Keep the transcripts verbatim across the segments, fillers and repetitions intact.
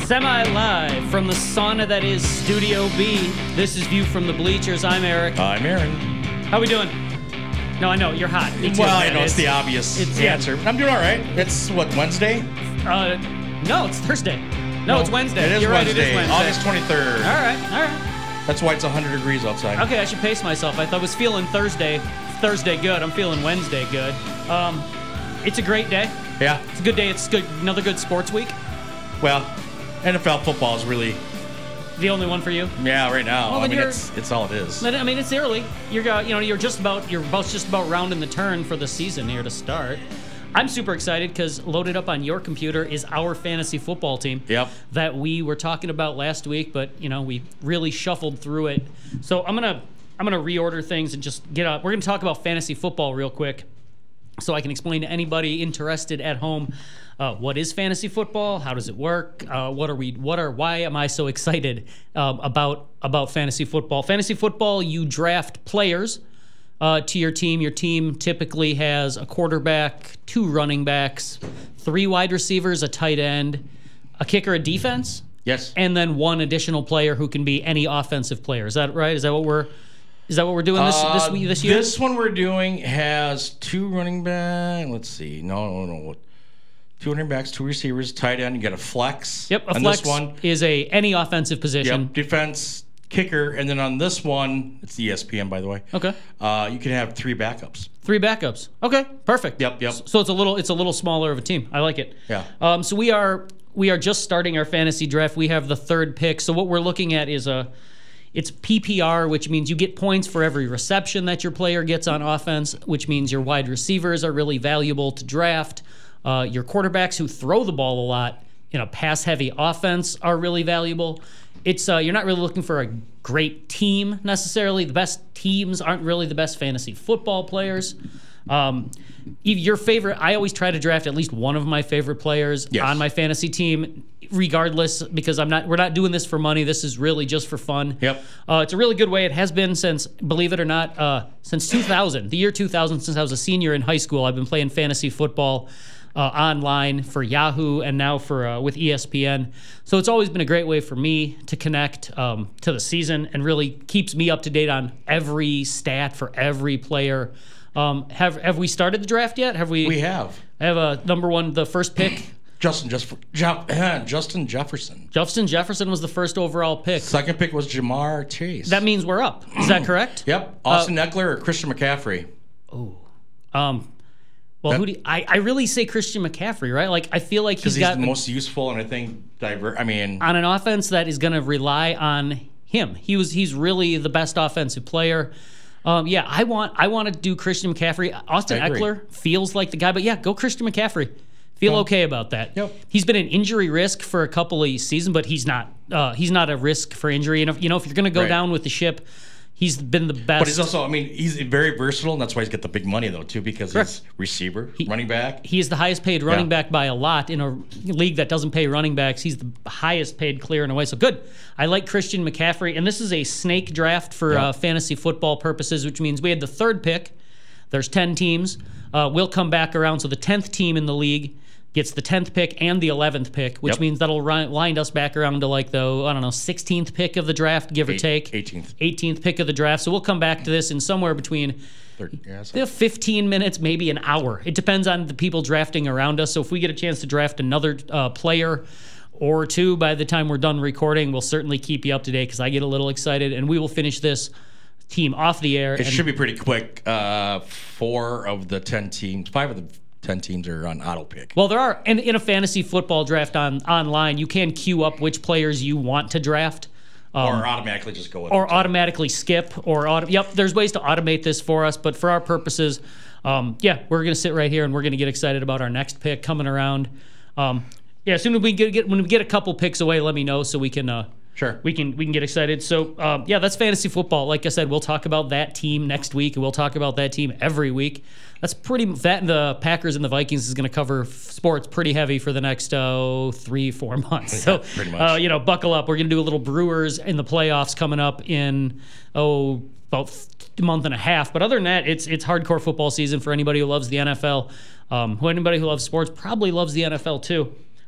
Semi-live from the sauna that is Studio B. This is View from the Bleachers. I'm Eric. I'm Aaron. How we doing? No, I know, you're hot. Me too, well, man. I know, it's, it's the obvious it's, answer. Yeah. I'm doing all right. It's, what, Wednesday? Uh, no, it's Thursday. No, no it's Wednesday. It is you're Wednesday. Right, it is Wednesday. August twenty-third. All right, all right. That's why it's one hundred degrees outside. Okay, I should pace myself. I thought I was feeling Thursday. Thursday good. I'm feeling Wednesday good. Um, it's a great day. Yeah. It's a good day. It's good. Another good sports week. Well, N F L football is really the only one for you. Yeah, right now. Well, I mean, it's it's all it is. I mean, it's early. You're you know you're just about you're about just about rounding the turn for the season here to start. I'm super excited because loaded up on your computer is our fantasy football team. Yep. That we were talking about last week, but you know we really shuffled through it. So I'm gonna I'm gonna reorder things and just get up. We're gonna talk about fantasy football real quick, so I can explain to anybody interested at home. Uh, what is fantasy football? How does it work? Uh, what are we? What are? Why am I so excited um, about about fantasy football? Fantasy football, you draft players uh, to your team. Your team typically has a quarterback, two running backs, three wide receivers, a tight end, a kicker, a defense. Yes. And then one additional player who can be any offensive player. Is that right? Is that what we're? Is that what we're doing this uh, this week this year? This one we're doing has two running back. Let's see. No, no, no. Two running backs, two receivers, tight end. You got a flex. Yep, a on flex this one. is a any offensive position. Yep, defense, kicker, and then on this one, it's E S P N, by the way. Okay. Uh, you can have three backups. Three backups. Okay, perfect. Yep, yep. So it's a little it's a little smaller of a team. I like it. Yeah. Um. So we are we are just starting our fantasy draft. We have the third pick. So what we're looking at is a it's P P R, which means you get points for every reception that your player gets on offense, which means your wide receivers are really valuable to draft. Uh, your quarterbacks who throw the ball a lot in a pass-heavy offense are really valuable. It's uh, you're not really looking for a great team necessarily. The best teams aren't really the best fantasy football players. Um, your favorite, I always try to draft at least one of my favorite players yes. on my fantasy team, regardless, because I'm not. We're not doing this for money. This is really just for fun. Yep. Uh, it's a really good way. It has been since, believe it or not, uh, since two thousand, the year two thousand, since I was a senior in high school. I've been playing fantasy football Uh, online for Yahoo and now for uh, with E S P N. So it's always been a great way for me to connect um, to the season and really keeps me up to date on every stat for every player. Um, have have we started the draft yet? Have we? We have. I have a number one, the first pick. Justin just Jeff, Justin Jefferson. Justin Jefferson was the first overall pick. Second pick was Jamar Chase. That means we're up. Is that correct? Yep. Austin uh, Eckler or Christian McCaffrey. Oh. Um. Well, that, who do you, I, I really say Christian McCaffrey, right? Like, I feel like he's, he's got the most useful and I think diver. I mean, on an offense that is going to rely on him. He was he's really the best offensive player. Um, yeah, I want I want to do Christian McCaffrey. Austin Eckler feels like the guy, but yeah, go Christian McCaffrey. Feel well, okay about that. Yep. He's been an injury risk for a couple of seasons, but he's not uh, he's not a risk for injury. And if, you know, if you're going to go right. down with the ship. He's been the best. But he's also, I mean, he's very versatile, and that's why he's got the big money, though, too, because Correct. he's receiver, he, running back. He is the highest paid running yeah. back by a lot in a league that doesn't pay running backs. He's the highest paid clear in a way. So good. I like Christian McCaffrey. And this is a snake draft for yeah. uh, fantasy football purposes, which means we had the third pick. There's ten teams. Uh, we'll come back around. So the tenth team in the league gets the tenth pick and the eleventh pick, which yep. means that'll run, wind us back around to like the, I don't know, sixteenth pick of the draft, give Eight, or take. eighteenth. eighteenth pick of the draft. So we'll come back to this in somewhere between thirty, yeah, so. fifteen minutes, maybe an hour. It depends on the people drafting around us. So if we get a chance to draft another uh, player or two by the time we're done recording, we'll certainly keep you up to date because I get a little excited. And we will finish this team off the air. It and should be pretty quick. Uh, four of the ten teams, five of the ten teams are on auto pick. Well, there are, in, in a fantasy football draft on online, you can queue up which players you want to draft. Um, or automatically just go with Or automatically skip. Or auto, Yep, there's ways to automate this for us. But for our purposes, um, yeah, we're going to sit right here and we're going to get excited about our next pick coming around. Um, yeah, as soon as we get, get when we get a couple picks away, let me know so we can... Uh, Sure. We can we can get excited. So, um, yeah, that's fantasy football. Like I said, we'll talk about that team next week, and we'll talk about that team every week. That's pretty that and the Packers and the Vikings is going to cover sports pretty heavy for the next oh, three, four months. Yeah, so, pretty much. Uh, you know, buckle up. We're going to do a little Brewers in the playoffs coming up in, oh, about a month and a half. But other than that, it's it's hardcore football season for anybody who loves the N F L. Um, who anybody who loves sports probably loves the N F L too.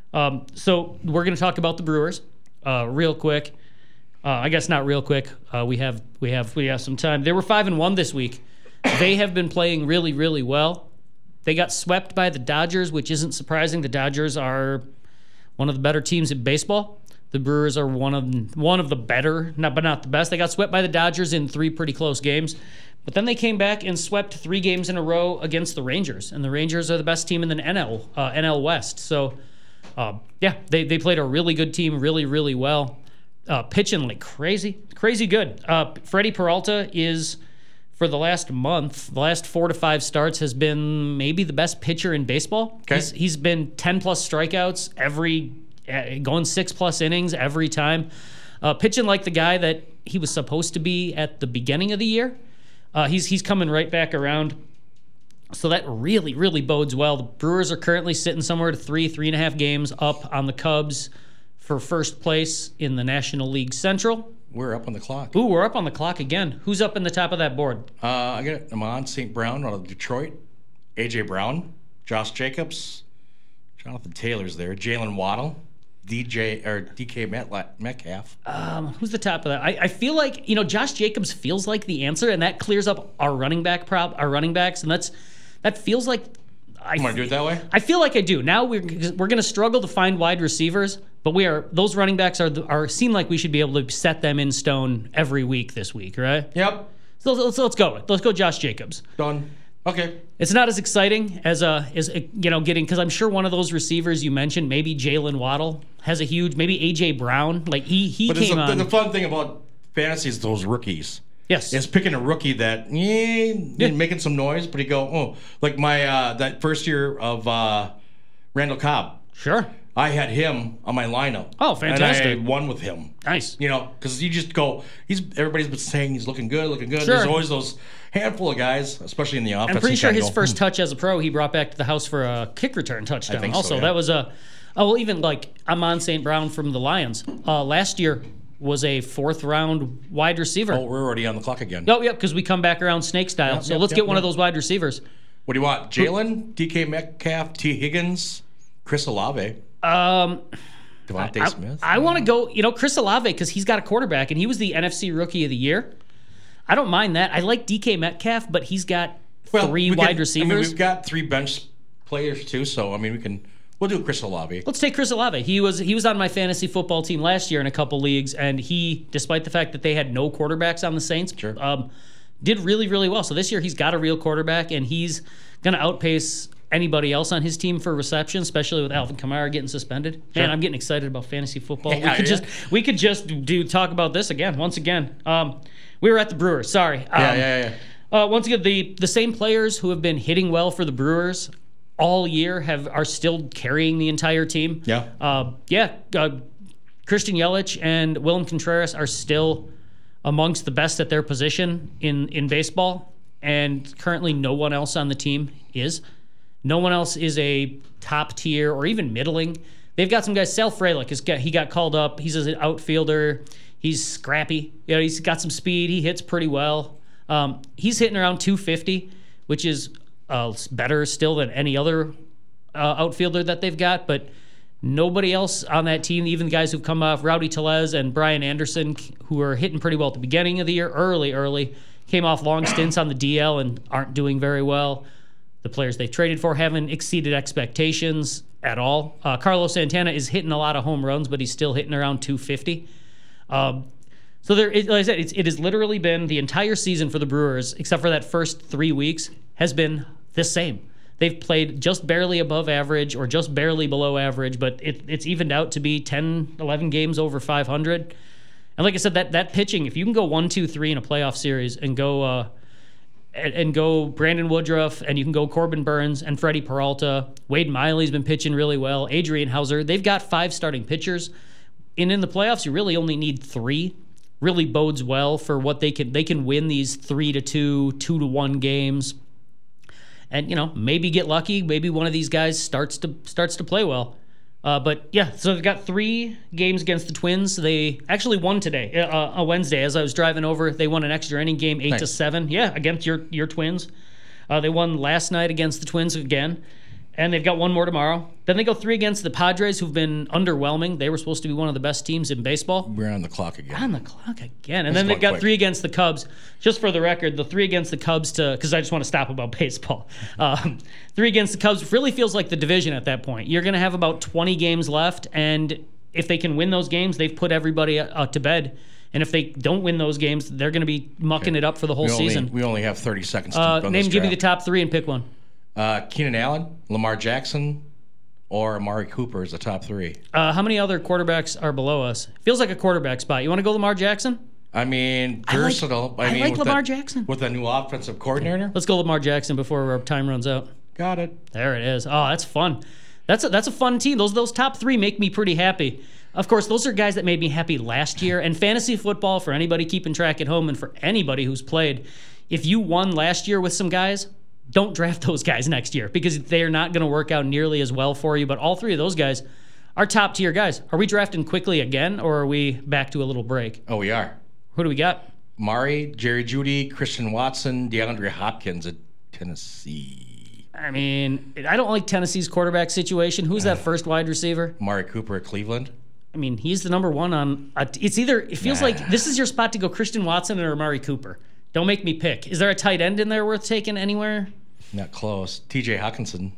Um, so we're going to talk about the Brewers uh, real quick. Uh, I guess not real quick. Uh, we have we have we have some time. They were five and one this week. They have been playing really really well. They got swept by the Dodgers, which isn't surprising. The Dodgers are one of the better teams in baseball. The Brewers are one of one of the better, not but not the best. They got swept by the Dodgers in three pretty close games. But then they came back and swept three games in a row against the Rangers. And the Rangers are the best team in the N L uh, N L West. So, uh, yeah, they, they played a really good team, really, really well. Uh, pitching like crazy, crazy good. Uh, Freddie Peralta is, for the last month, the last four to five starts, has been maybe the best pitcher in baseball. Okay. He's, he's been ten-plus strikeouts every, uh, going six-plus innings every time. Uh, pitching like the guy that he was supposed to be at the beginning of the year. Uh, he's he's coming right back around. So that really, really bodes well. The Brewers are currently sitting somewhere to three, three and a half games up on the Cubs for first place in the National League Central. We're up on the clock. Ooh, we're up on the clock again. Who's up in the top of that board? Uh, I got Amon Saint Brown out of Detroit, A J Brown, Josh Jacobs, Jonathan Taylor's there, Jalen Waddle, D J or D K Metcalf. Um, who's the top of that? I, I feel like you know Josh Jacobs feels like the answer, and that clears up our running back prop, our running backs, and that's that feels like. I You want to do it that way? I feel like I do. Now we're we're going to struggle to find wide receivers, but we are those running backs are are seem like we should be able to set them in stone every week this week, right? Yep. So let's let's go. Let's go, Josh Jacobs. Done. Okay. It's not as exciting as uh as uh, you know getting because I'm sure one of those receivers you mentioned, maybe Jalen Waddle has a huge, maybe A J Brown, like he he But came a, on. the fun thing about fantasy is those rookies. Yes. Is picking a rookie that yeah, Yeah. making some noise, but he go, oh, like my uh, that first year of uh, Randall Cobb. Sure. I had him on my lineup. Oh, fantastic. And I won with him. Nice. You know, because you just go, he's everybody's been saying he's looking good, looking good. Sure. There's always those handful of guys, especially in the offense. I'm pretty you sure kinda his go, first hmm. touch as a pro, he brought back to the house for a kick return touchdown. I think so, also, yeah. that was a, oh, well, even like Amon Saint Brown from the Lions uh, last year was a fourth round wide receiver. Oh, we're already on the clock again. Oh, yep, because we come back around snake style. Yep, so yep, let's yep, get one yep. of those wide receivers. What do you want? Jalen, D K Metcalf, T. Higgins, Chris Olave, Um, Devontae I, Smith. I want to go, you know, Chris Olave because he's got a quarterback and he was the N F C Rookie of the Year. I don't mind that. I like D K Metcalf, but he's got Well, three we wide can- receivers. I mean, we've got three bench players too, so I mean, we can. We'll do Chris Olave. Let's take Chris Olave. He was he was on my fantasy football team last year in a couple leagues, and he, despite the fact that they had no quarterbacks on the Saints, Sure. um, did really really well. So this year he's got a real quarterback, and he's going to outpace anybody else on his team for reception, especially with Alvin Kamara getting suspended. Sure. Man, I'm getting excited about fantasy football. Yeah, we could yeah. just we could just do talk about this again once again. Um, we were at the Brewers. Sorry. Um, Yeah, yeah, yeah. Uh, once again, the the same players who have been hitting well for the Brewers all year have are still carrying the entire team. Yeah. Uh, yeah. Uh, Christian Yelich and Willem Contreras are still amongst the best at their position in, in baseball, and currently no one else on the team is. No one else is a top tier or even middling. They've got some guys. Sal Frelick is he got called up. He's an outfielder. He's scrappy. You know, he's got some speed. He hits pretty well. Um, he's hitting around two fifty, which is uh, better still than any other uh, outfielder that they've got. But nobody else on that team, even the guys who've come off, Rowdy Tellez and Brian Anderson, who are hitting pretty well at the beginning of the year, early, early, came off long stints on the D L and aren't doing very well. The players they've traded for haven't exceeded expectations at all. Uh, Carlos Santana is hitting a lot of home runs, but he's still hitting around two fifty. Um, so there, it, like I said, it's, it has literally been the entire season for the Brewers, except for that first three weeks, has been the same. They've played just barely above average or just barely below average, but it, it's evened out to be ten, eleven games over five hundred. And like I said, that that pitching, if you can go one, two, three in a playoff series and go uh, and, and go Brandon Woodruff, and you can go Corbin Burns and Freddie Peralta, Wade Miley's been pitching really well, Adrian Hauser, they've got five starting pitchers. And in the playoffs, you really only need three. Really bodes well for what they can. They can win these three to two, two to one games, and you know maybe get lucky. Maybe one of these guys starts to starts to play well. Uh, but yeah, so they've got three games against the Twins. They actually won today, uh, a Wednesday. As I was driving over, they won an extra inning game, eight Nice. to seven. Yeah, against your your Twins. Uh, they won last night against the Twins again. and they've got one more tomorrow. Then they go three against the Padres, who've been underwhelming. They were supposed to be one of the best teams in baseball. We're on the clock again. On the clock again. And That's then they've got quick. three against the Cubs. Just for the record, the three against the Cubs to, because I just want to stop about baseball. Um, three against the Cubs really feels like the division at that point. You're going to have about twenty games left, and if they can win those games, they've put everybody uh, to bed. And if they don't win those games, they're going to be mucking it up for the whole we only, season. We only have thirty seconds to Uh, run name, this give me the draft. top three and pick one. Uh, Keenan Allen, Lamar Jackson, or Amari Cooper is the top three. Uh, how many other quarterbacks are below us? Feels like a quarterback spot. You want to go Lamar Jackson? I mean, I like- versatile. I mean, like with Lamar that- Jackson. With a new offensive coordinator. Let's go Lamar Jackson before our time runs out. Got it. There it is. Oh, that's fun. That's a, that's a fun team. Those those top three make me pretty happy. Of course, those are guys that made me happy last year. And fantasy football, for anybody keeping track at home and for anybody who's played, if you won last year with some guys, don't draft those guys next year because they're not going to work out nearly as well for you. But all three of those guys are top tier guys. Are we drafting quickly again, or are we back to a little break? Oh, we are. Who do we got? Mari, Jerry Jeudy, Christian Watson, DeAndre Hopkins at Tennessee. I mean, I don't like Tennessee's quarterback situation. Who's that first wide receiver? Amari Cooper at Cleveland. I mean, he's the number one on. A, it's either. It feels Nah. like this is your spot to go Christian Watson or Amari Cooper. Don't make me pick. Is there a tight end in there worth taking anywhere? Not close. T J Hawkinson.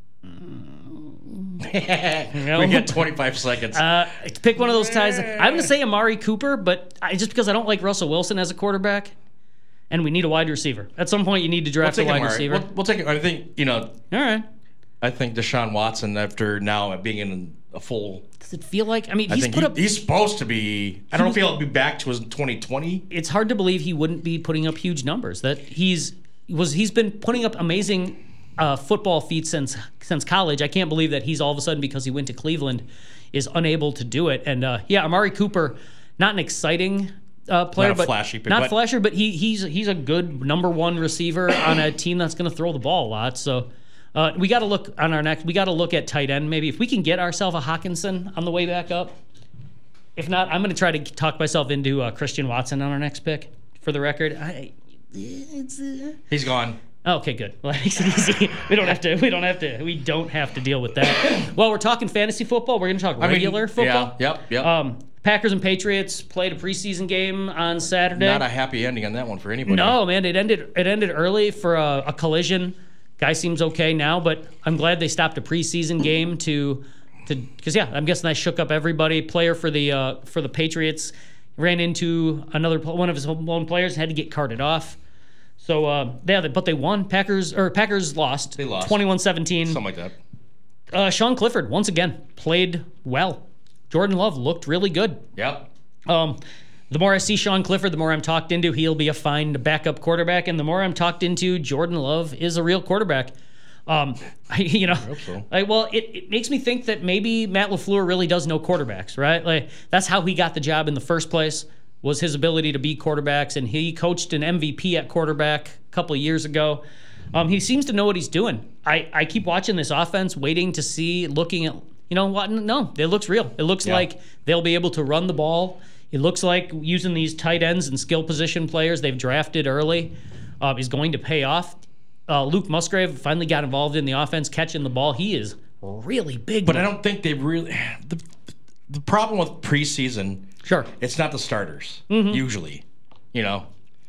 No. We got twenty-five seconds. Uh, pick one of those ties. I'm going to say Amari Cooper, but I, just because I don't like Russell Wilson as a quarterback, and we need a wide receiver. At some point, you need to we'll draft take a wide Amari. receiver. We'll, we'll take it. I think, you know, All right. I think Deshaun Watson, after now being in a full. Does it feel like? I mean, I he's think put he, up. he's supposed to be. I don't know if he'll be back to his twenty twenty. It's hard to believe he wouldn't be putting up huge numbers. That he's was he's been putting up amazing uh, football feats since since college. I can't believe that he's all of a sudden, because he went to Cleveland, is unable to do it. And uh, yeah, Amari Cooper, not an exciting uh, player, Not a but flashy, but- not but- flasher, but he he's he's a good number one receiver on a team that's going to throw the ball a lot. So. Uh, we got to look on our next. We got to look at tight end. Maybe if we can get ourselves a Hawkinson on the way back up. If not, I'm going to try to talk myself into uh, Christian Watson on our next pick. For the record, I, it's, uh... He's gone. oh, okay, good. Well, that makes it easy. We don't have to. We don't have to. We don't have to deal with that. Well, we're talking fantasy football. We're going to talk I mean, regular football. Yeah, yep, yep. Um, Packers and Patriots played a preseason game on Saturday. Not a happy ending on that one for anybody. No, man, it ended. It ended early for a, a collision. Guy seems okay now, but I'm glad they stopped a preseason game to, to because yeah, I'm guessing that shook up everybody. Player for the uh, for the Patriots ran into another one of his own players and had to get carted off. So uh, yeah, but they won. Packers or Packers lost. They lost. twenty-one seventeen. Something like that. Uh, Sean Clifford once again played well. Jordan Love looked really good. Yep. Um, the more I see Sean Clifford, the more I'm talked into he'll be a fine backup quarterback, and the more I'm talked into Jordan Love is a real quarterback. Um, I, you know, I hope so. like, well, it, it makes me think that maybe Matt LaFleur really does know quarterbacks, right? Like that's how he got the job in the first place, was his ability to beat quarterbacks, and he coached an M V P at quarterback a couple of years ago. Um, he seems to know what he's doing. I, I keep watching this offense, waiting to see, looking at, you know what? No, it looks real. It looks Yeah. like they'll be able to run the ball. It looks like using these tight ends and skill position players they've drafted early uh, is going to pay off. Uh, Luke Musgrave finally got involved in the offense, catching the ball. He is really big. But I don't think they really. The, the problem with preseason, Sure. it's not the starters, Mm-hmm. usually. You know?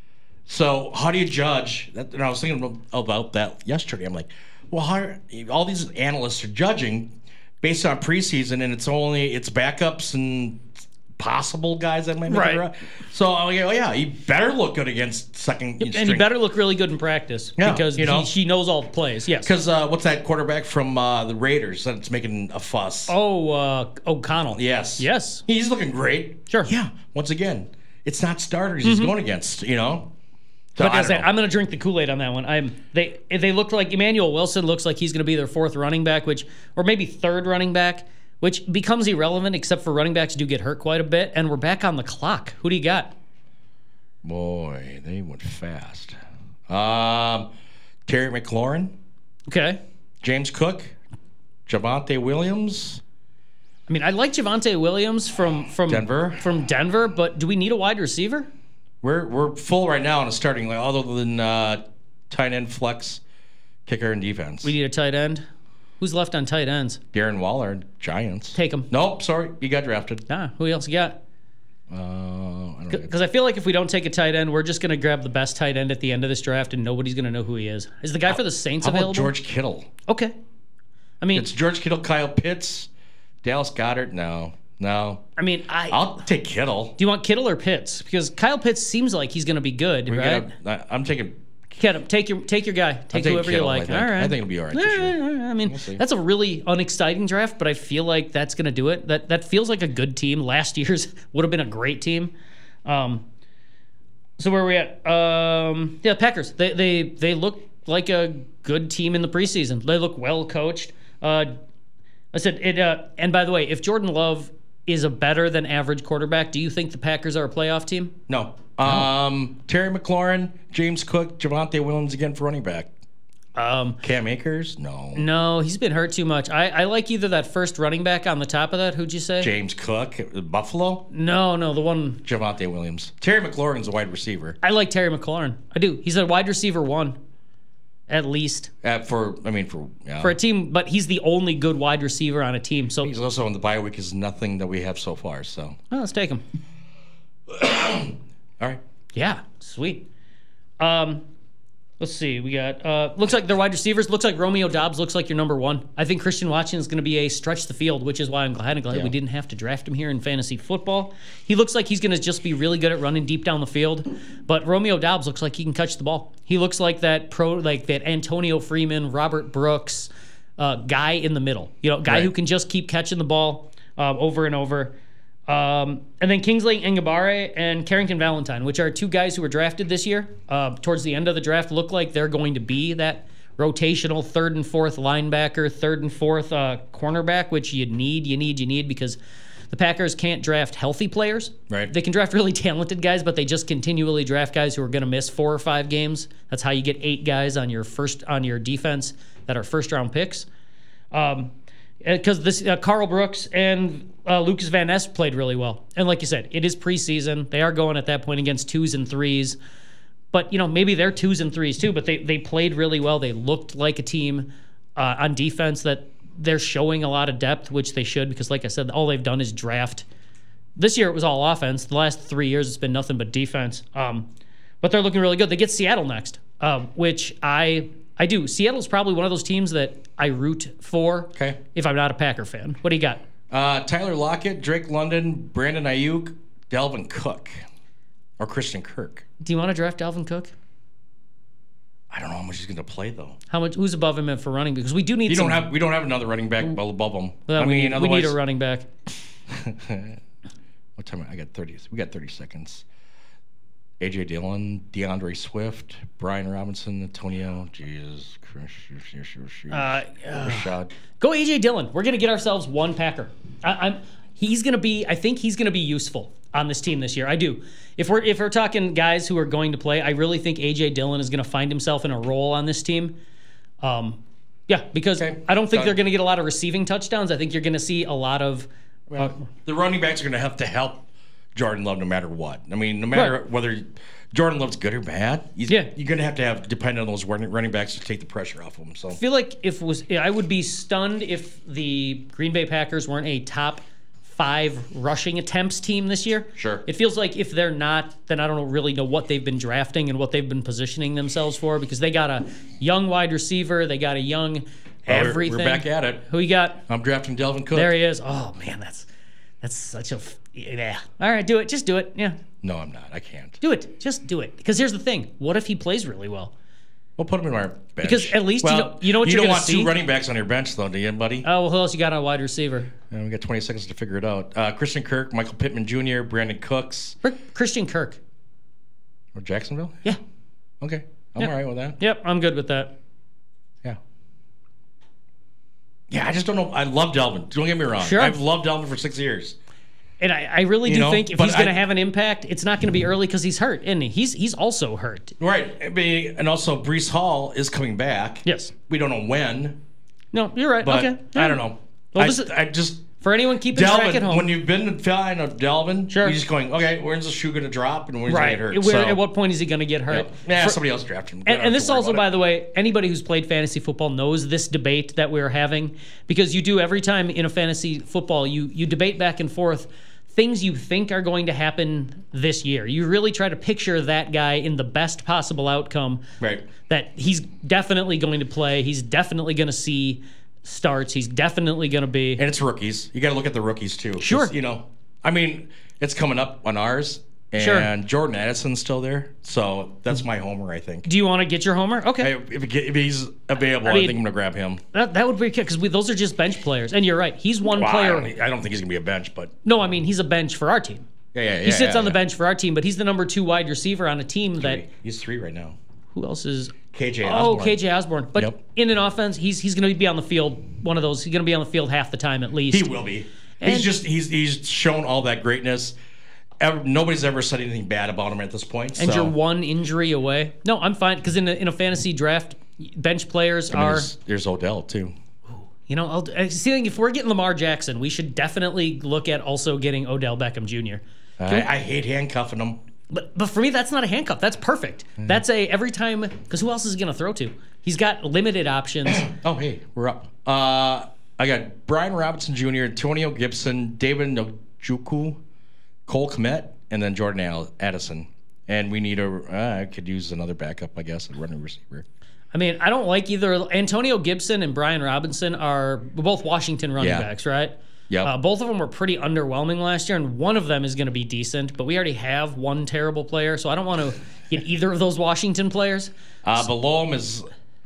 So how do you judge? That, and I was thinking about that yesterday. I'm like, well, how, all these analysts are judging based on preseason, and it's only it's backups and possible guys that might make Right. it around. So I'm like, oh yeah, he better look good against second And he better look really good in practice Yeah, because you know. he, he knows all the plays. Yes. Because uh, what's that quarterback from uh, the Raiders that's making a fuss? Oh, uh, O'Connell. Yes. Yes. He's looking great. Sure. Yeah. Once again, it's not starters he's going against, you know? So, But I as don't I, know. I'm going to drink the Kool-Aid on that one. I'm they they look like Emmanuel Wilson looks like he's going to be their fourth running back, which or maybe third running back, which becomes irrelevant except for running backs do get hurt quite a bit, and we're back on the clock. Who do you got? Boy, they went fast. Um, Terry McLaurin, Okay. James Cook, Javonte Williams. I mean, I like Javonte Williams from from Denver. From Denver, but do we need a wide receiver? We're we're full right now on a starting line, other than uh, tight end, flex, kicker, and defense. We need a tight end. Who's left on tight ends? Darren Waller, Giants. Take him. Nope, sorry. He got drafted. Ah, who else you got? Uh, I don't know. Because I feel like if we don't take a tight end, we're just going to grab the best tight end at the end of this draft, and nobody's going to know who he is. Is the guy for the Saints How about available? George Kittle? Okay. I mean, It's George Kittle, Kyle Pitts, Dallas Goedert. No, no. I mean, I. I'll take Kittle. Do you want Kittle or Pitts? Because Kyle Pitts seems like he's going to be good, We right? gotta- I- I'm taking. Get him. Take your take your guy. Take taking whoever you Kittle, I like. think. All right. I think it'll be all right All this year. right, all right. I mean, We'll see. that's a really unexciting draft, but I feel like that's going to do it. That that feels like a good team. Last year's would have been a great team. Um, so where are we at? Um, yeah, Packers. They they they look like a good team in the preseason. They look well coached. Uh, I said it. Uh, and by the way, if Jordan Love is a better than average quarterback, do you think the Packers are a playoff team? No. Um, Terry McLaurin, James Cook, Javonte Williams again for running back. Um, Cam Akers? No. No, he's been hurt too much. I, I like either that first running back on the top of that. Who'd you say? James Cook, Buffalo. No, no, the one. Javonte Williams. Terry McLaurin's a wide receiver. I like Terry McLaurin. I do. He's a wide receiver one, at least Uh, for I mean for yeah. for a team. But he's the only good wide receiver on a team. So He's also on the bye week. Is nothing that we have so far. So well, let's take him. all right. Yeah, sweet. Um, let's see. We got uh, looks like their wide receivers. Looks like Romeo Doubs looks like your number one. I think Christian Watson is going to be a stretch the field, which is why I'm glad and glad Yeah. we didn't have to draft him here in fantasy football. He looks like he's going to just be really good at running deep down the field. But Romeo Doubs looks like he can catch the ball. He looks like that pro, like that Antonio Freeman, Robert Brooks uh, guy in the middle. You know, guy Right. who can just keep catching the ball um, over and over. Um, and then Kingsley Ngabare and Carrington Valentine, which are two guys who were drafted this year. Uh, towards the end of the draft, look like they're going to be that rotational third and fourth linebacker, third and fourth uh, cornerback, which you need, you need, you need because the Packers can't draft healthy players. Right. They can draft really talented guys, but they just continually draft guys who are going to miss four or five games. That's how you get eight guys on your first on your defense that are first round picks. Um, because this uh, Carl Brooks and uh, Lucas Van Ness played really well, and like you said, it is preseason. They are going at that point against twos and threes, but you know maybe they're twos and threes too. But they they played really well. They looked like a team uh, on defense that they're showing a lot of depth, which they should because, like I said, all they've done is draft. This year it was all offense. The last three years it's been nothing but defense. Um, but they're looking really good. They get Seattle next, um, which I. I do. Seattle's probably one of those teams that I root for Okay. if I'm not a Packer fan. What do you got? Uh, Tyler Lockett, Drake London, Brandon Ayuk, Dalvin Cook, or Christian Kirk. Do you want to draft Dalvin Cook? I don't know how much he's going to play though. How much? Who's above him for running? Because we do need. You some, don't have. We don't have another running back well above him. Well, I we, mean, need, we need otherwise. a running back. What time? I got thirty. We got thirty seconds. A J Dillon, DeAndre Swift, Brian Robinson, Antonio, Jesus Christ, Uh, Rashad. Go A J Dillon. We're gonna get ourselves one Packer. I, I'm. He's gonna be. I think he's gonna be useful on this team this year. I do. If we're if we're talking guys who are going to play, I really think A J Dillon is gonna find himself in a role on this team. Um, yeah, because Okay. I don't think Done. they're gonna get a lot of receiving touchdowns. I think you're gonna see a lot of. Uh, The running backs are going to have to help Jordan Love no matter what. I mean, no matter Right. whether Jordan Love's good or bad, he's, Yeah. you're going to have to have depend on those running, running backs to take the pressure off of him. So I feel like if it was I would be stunned if the Green Bay Packers weren't a top five rushing attempts team this year. Sure. It feels like if they're not, then I don't really know what they've been drafting and what they've been positioning themselves for because they got a young wide receiver, they got a young we're- everything. we're back at it. Who you got? I'm drafting Dalvin Cook. There he is. Oh man, that's that's such a f- yeah. All right, do it. Just do it. Yeah. No, I'm not. I can't. Do it. Just do it. Because here's the thing. What if he plays really well? We'll put him in our bench. Because at least you well, know- you know what you you're don't gonna want see? two running backs on your bench, though, do you, buddy? Oh, well, who else you got on wide receiver? Uh, we got twenty seconds to figure it out. Uh, Christian Kirk, Michael Pittman Junior, Brandon Cooks, Christian Kirk. or Jacksonville. Yeah. Okay, I'm Yeah. all right with that. Yep, I'm good with that. Yeah. Yeah, I just don't know. I love Dalvin. Don't get me wrong. Sure. I've loved Dalvin for six years. And I, I really You do know, think if but he's going to I- have an impact, it's not going to be early because he's hurt, isn't he? He's he's also hurt. Right. I mean, and also, Brees Hall is coming back. Yes. We don't know when, No, you're right. but okay. I don't know. Well, I, this is- I just For anyone keeping track at Delvin, home. when you've been a fan of Delvin, Sure. you're just going, okay, when's the shoe going to drop and when's he right. going to get hurt? Where, So, At what point is he going to get hurt? yep. Yeah, For- somebody else drafted him. And, and this also, by the way, anybody who's played fantasy football knows this debate that we're having, because you do every time in a fantasy football, you you debate back and forth things you think are going to happen this year. You really try to picture that guy in the best possible outcome. Right. That he's definitely going to play. He's definitely going to see starts. He's definitely going to be. And it's rookies. You got to look at the rookies too. 'Cause, Sure. You know, I mean, it's coming up on ours, and Sure. Jordan Addison's still there, so that's my homer. I think. Do you want to get your homer? Okay. Hey, if, he get- if he's available, I, I mean- think I'm gonna grab him. That, that would be because those are just bench players. And you're right. He's one Well, I, player. don't, I don't think he's gonna be a bench, but No, I mean, he's a bench for our team. yeah, yeah, yeah. He sits yeah, on the yeah. bench for our team, but he's the number two wide receiver on a team that. He's three right now. Who else is? K J Oh, Osborne. K J Osborne. But Yep. in an offense, he's he's going to be on the field. One of those. He's going to be on the field half the time at least. He will be. And- he's just he's he's shown all that greatness. Ever, nobody's ever said anything bad about him at this point. And so. you're one injury away. No, I'm fine because in a, in a fantasy draft, bench players I mean, are. there's, there's Odell too. You know, I'll, I see. If we're getting Lamar Jackson, we should definitely look at also getting Odell Beckham Junior I, I hate handcuffing him. But but for me, that's not a handcuff. That's perfect. Mm-hmm. That's a every time because who else is he going to throw to? He's got limited options. Oh, hey, we're up. Uh, I got Brian Robinson Junior, Antonio Gibson, David Njoku, Cole Kmet, and then Jordan Al- Addison. And we need a. Uh, I could use another backup, I guess, a running receiver. I mean, I don't like either. Antonio Gibson and Brian Robinson are both Washington running Yeah. backs, right? Yep. Uh, both of them were pretty underwhelming last year, and one of them is going to be decent. But we already have one terrible player, so I don't want to get either of those Washington players. Uh, below him is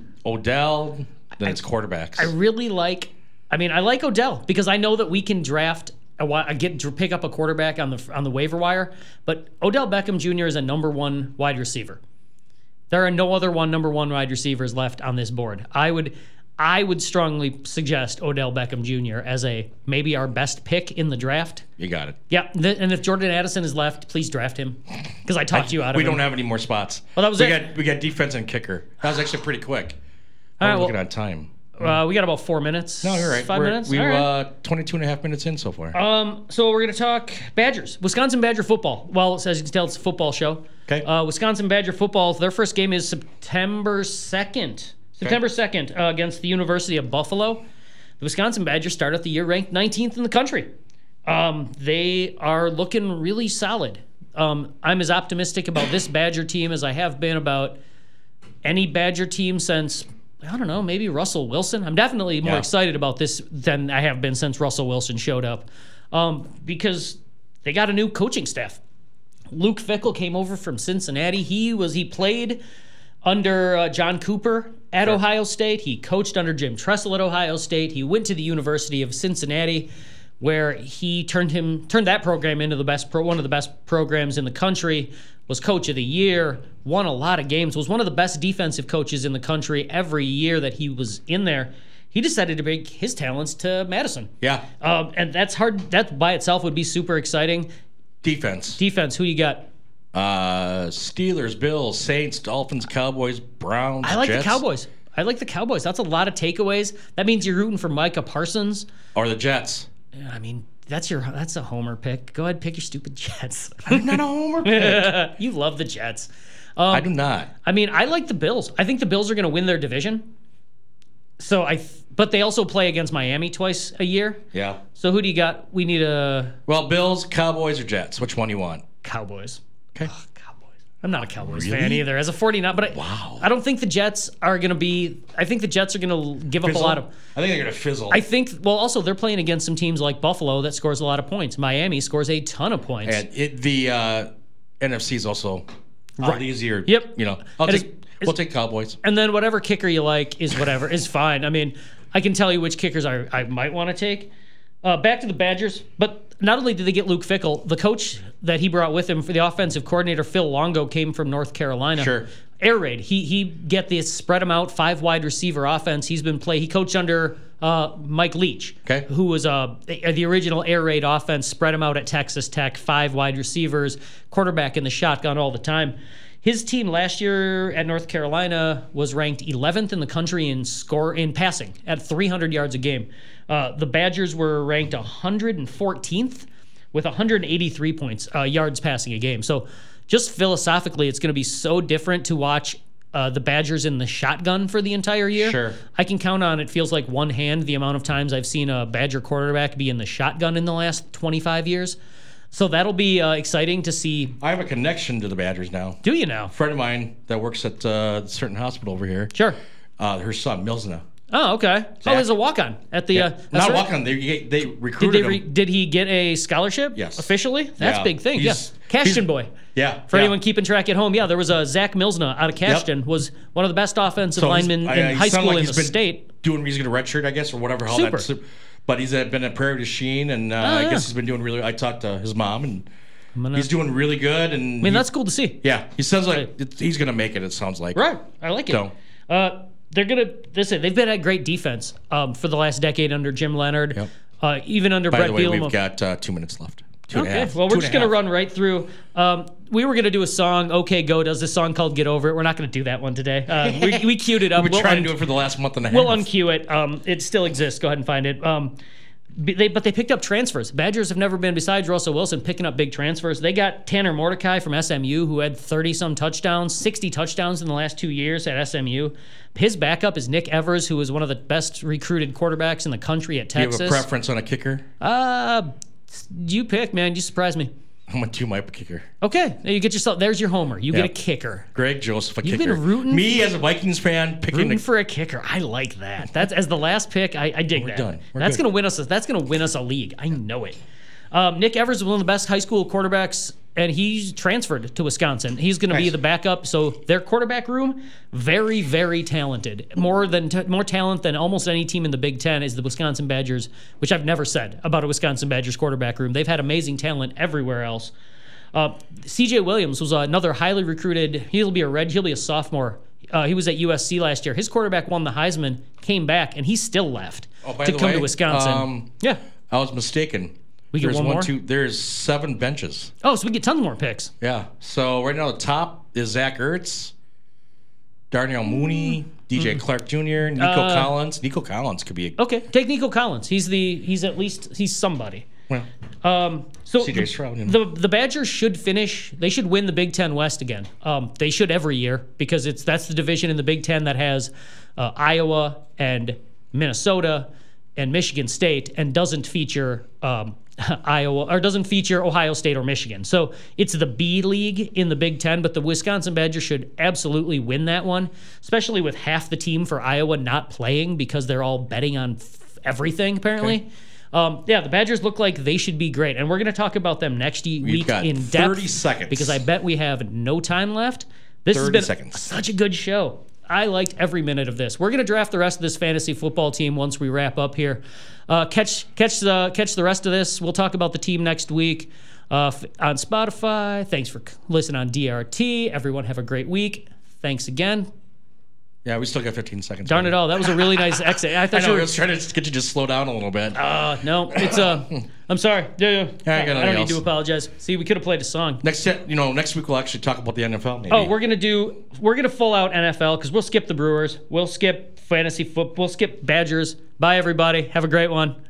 Odell. Then it's quarterbacks. I really like. I mean, I like Odell because I know that we can draft. A, wi- get to pick up a quarterback on the on the waiver wire, but Odell Beckham Junior is a number one wide receiver. There are no other one number one wide receivers left on this board. I would, I would strongly suggest Odell Beckham Junior as a maybe our best pick in the draft. you got it. Yeah, th- and if Jordan Addison is left, please draft him because I talked you out of We him. don't have any more spots. Well, that was we it. Got, we got defense and kicker. That was actually pretty quick. All We're right, looking well, at time. uh, we got about four minutes. No, you're right. Five We're, minutes. We All were right. uh, twenty-two and a half minutes in so far. Um, so we're going to talk Badgers, Wisconsin Badger football. Well, as you can tell, it's a football show. Okay. Uh, Wisconsin Badger football. Their first game is September second. September second uh, against the University of Buffalo. The Wisconsin Badgers start out the year ranked nineteenth in the country. Um, they are looking really solid. Um, I'm as optimistic about this Badger team as I have been about any Badger team since, I don't know, maybe Russell Wilson. I'm definitely more Yeah. excited about this than I have been since Russell Wilson showed up um, because they got a new coaching staff. Luke Fickell came over from Cincinnati. He was he played under uh, John Cooper at Sure. Ohio State. He coached under Jim Tressel at Ohio State. He went to the University of Cincinnati, where he turned him turned that program into the best pro, one of the best programs in the country. Was coach of the year, won a lot of games, was one of the best defensive coaches in the country every year that he was in there. He decided to bring his talents to Madison. Yeah. Um, and that's hard. That by itself would be super exciting. Defense. Defense, who you got? Uh, Steelers, Bills, Saints, Dolphins, Cowboys, Browns, I like Jets. the Cowboys. I like the Cowboys. That's a lot of takeaways. That means you're rooting for Micah Parsons. Or the Jets. I mean, that's your that's a homer pick. Go ahead, pick your stupid Jets. I'm not a homer pick. You love the Jets. Um, I do not. I mean, I like the Bills. I think the Bills are going to win their division. So I, th- but they also play against Miami twice a year. Yeah. So who do you got? We need a Well, Bills, Cowboys, or Jets? Which one do you want? Cowboys. Okay. Ugh, Cowboys. I'm not a Cowboys Really? fan either. As a forty-nine, but I, Wow. I don't think the Jets are going to be. I think the Jets are going to give up Fizzle? a lot of. I think they're going to fizzle. I think. Well, also they're playing against some teams like Buffalo that scores a lot of points. Miami scores a ton of points. and it, the uh, N F C is also a lot easier. Yep. You know, I'll It take, is- we'll take Cowboys. And then whatever kicker you like is whatever is fine. I mean, I can tell you which kickers I, I might want to take. Uh, back to the Badgers, but not only did they get Luke Fickell, the coach that he brought with him for the offensive coordinator, Phil Longo, came from North Carolina. Sure. Air raid. He he get this spread them out five wide receiver offense. He's been play. He coached under uh, Mike Leach, Okay. who was uh, the original air raid offense. Spread them out at Texas Tech, five wide receivers, quarterback in the shotgun all the time. his team last year at North Carolina was ranked eleventh in the country in score in passing at three hundred yards a game. Uh, the Badgers were ranked one hundred fourteenth with one hundred eighty-three points uh, yards passing a game. So just philosophically, it's going to be so different to watch uh, the Badgers in the shotgun for the entire year. Sure. I can count on, it feels like one hand, the amount of times I've seen a Badger quarterback be in the shotgun in the last twenty-five years. So that'll be uh, exciting to see. I have a connection to the Badgers now. Do you now? A friend of mine that works at uh, a certain hospital over here. Sure. Uh, her son, Milsna. Oh, okay. Oh, he's a walk-on at the. Yeah. Uh, that's Not right. walk-on. They, they Did recruited they re- him. Did he get a scholarship? Yes. Officially? That's Yeah. a big thing. He's- Yeah. Cashton he's- boy. Yeah. For yeah. anyone keeping track at home, yeah, there was a Zach Milsna out of Cashton, was one of the best offensive So he's- linemen I- in he high sounded school like in he's the been state. Doing, he's going to redshirt, I guess, or whatever. How Super. That's, but he's uh, been at Prairie du Chien, and uh, Oh, I yeah. guess he's been doing really. I talked to his mom, and gonna- he's doing really good. And I mean, that's cool to see. Yeah, he sounds like it, he's going to make it. It sounds like. Right. I like it. So- Uh, they're gonna. Listen, they've been at great defense um, for the last decade under Jim Leonard, Yep. uh, even under By Brett the way, Bielema. we've got uh, two minutes left. Two and a Okay, half. well, Two we're and a just going to half. run right through. Um, we were going to do a song, OK Go does this song called Get Over It. We're not going to do that one today. Uh, we, we queued it up. We've been We'll trying un- to do it for the last month and a half. We'll uncue it. Um, it still exists. Go ahead and find it. Um, b- they, but they picked up transfers. Badgers have never been, besides Russell Wilson, picking up big transfers. They got Tanner Mordecai from S M U, who had thirty-some touchdowns, sixty touchdowns in the last two years at S M U. His backup is Nick Evers, who is one of the best recruited quarterbacks in the country at Do you Texas. have a preference on a kicker? Uh, you pick, man. You surprise me. I'm a two-mipe kicker. Okay, there you get yourself. There's your homer. You Yep. get a kicker. Greg Joseph, a You've kicker. been rooting- Me as a Vikings fan, picking Rooting the for a kicker. I like that. That's as the last pick. I, I dig We're that. done. We're that's good. gonna win us. A, that's gonna win us a league. I know it. Um, Nick Evers is one of the best high school quarterbacks, and he's transferred to Wisconsin. He's going to be Nice. the backup. So their quarterback room, very, very talented. More than t- more talent than almost any team in the Big Ten is the Wisconsin Badgers, which I've never said about a Wisconsin Badgers quarterback room. They've had amazing talent everywhere else. Uh, C J Williams was another highly recruited. He'll be a red. He'll be a sophomore. Uh, he was at U S C last year. His quarterback won the Heisman, came back, and he still left Oh, by to the come way, to Wisconsin. um, yeah. I was mistaken. We get there's one more? two. There's seven benches. Oh, so we get tons more picks. Yeah. So right now the top is Zach Ertz, Darnell Mooney, D J Clark Junior, Nico Uh, Collins. Nico Collins could be. A, Okay, take Nico Collins. He's the he's at least he's somebody. well, Um, so C J the, Stroud, you know. the the Badgers should finish. They should win the Big Ten West again. Um, they should every year because it's that's the division in the Big Ten that has uh, Iowa and Minnesota and Michigan State and doesn't feature um, Iowa or doesn't feature Ohio State or Michigan. So it's the B league in the Big Ten, but the Wisconsin Badgers should absolutely win that one, especially with half the team for Iowa not playing because they're all betting on f- everything apparently. Okay. Um, yeah, the Badgers look like they should be great, and we're going to talk about them next e- We've week got in depth. thirty seconds. Because I bet we have no time left. This has thirty been seconds. such a good show. I liked every minute of this. We're going to draft the rest of this fantasy football team once we wrap up here. Uh, catch catch the catch the rest of this. We'll talk about the team next week uh, f- on Spotify. Thanks for c- listening on D R T. Everyone have a great week. Thanks again. yeah, we still got fifteen seconds. Darn it all. That was a really nice exit. I I thought know. you I were. was trying to just get you to just slow down a little bit. Uh, no, it's uh, I'm sorry. Yeah, yeah. I got I don't nothing need else. to apologize. See, we could have played a song. next, you know, next week we'll actually talk about the N F L. Maybe. Oh, we're gonna do we're gonna full out N F L because we'll skip the Brewers, we'll skip fantasy football, we'll skip Badgers. Bye everybody. Have a great one.